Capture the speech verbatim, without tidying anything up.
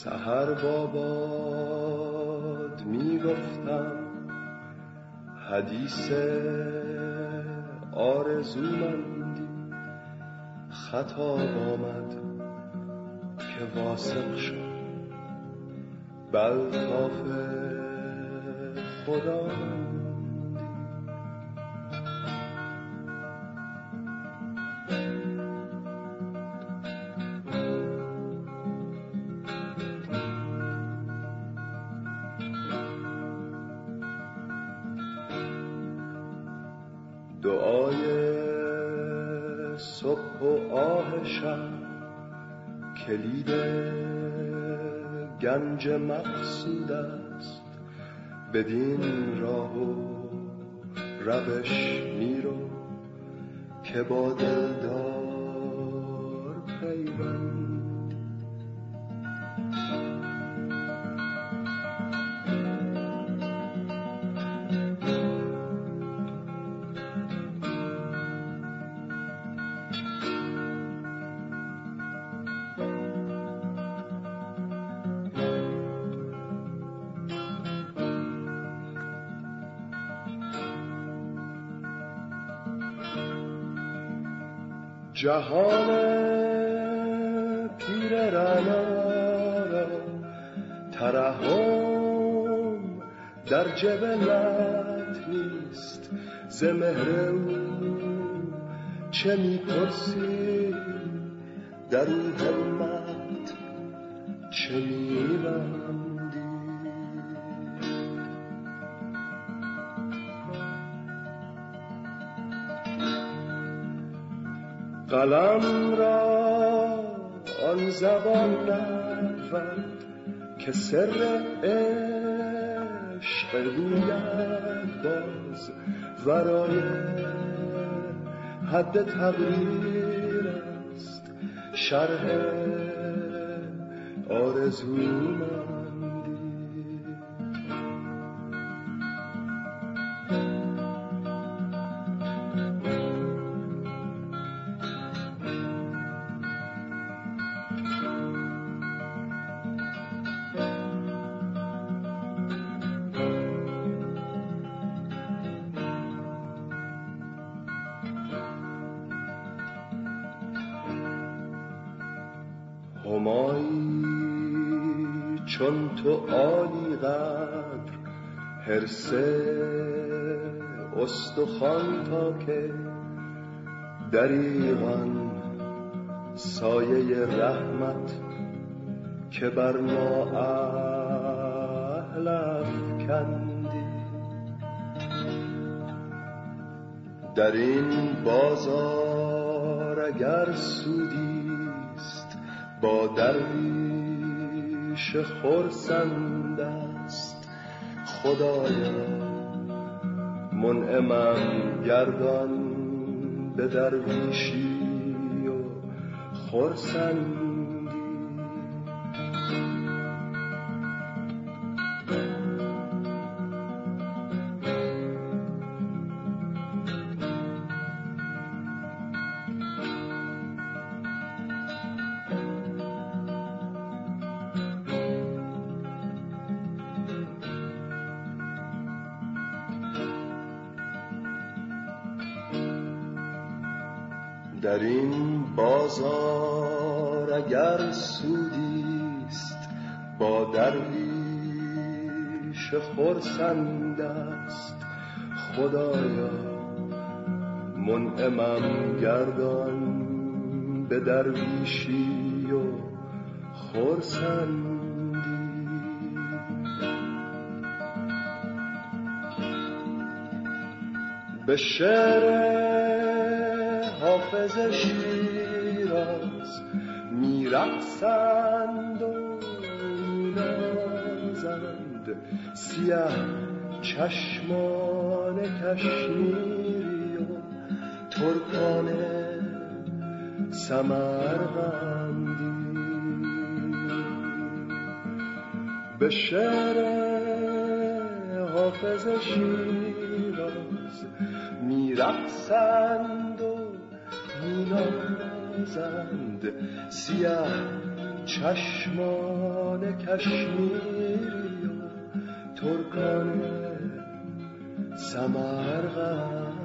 سحر با باد می گفتم حدیث آرزومندی، خطاب آمد که واثق شد بالطاف خدا. دعای صبح و آه شب کلید گنج مقصود است، بدین راه و روش میرو که با دلدار پیوند. جهان پیر رعنا را ترحم در جبلت نیست، ز مهر او چه می‌پرسی، در این همت چه می‌بندی؟ قلم را آن زبان نبود که سر عشق گوید باز، ورای حد تقریر است شرح آرزومندی. همایی چون تو عالی قدر، حرص استخوان تا که دریغان سایه رحمت که بر ما اهل افکندی. در این بازار اگر سودی با درویش خرسند است، خدایا منعمم گردان به درویشی و خرسندی. در این بازار اگر سودیست با درویش خرسند است، خدایا منعمم گردان به درویشی و خرسندی. به شعر حافظ شیراز میرقصند و مینازند، سیه چشمان کشمیری و ترکان سمرقندی. به شعر حافظ شیراز میرقصند و مینازند، سیه چشمان کشمیری و ترکان سمرقند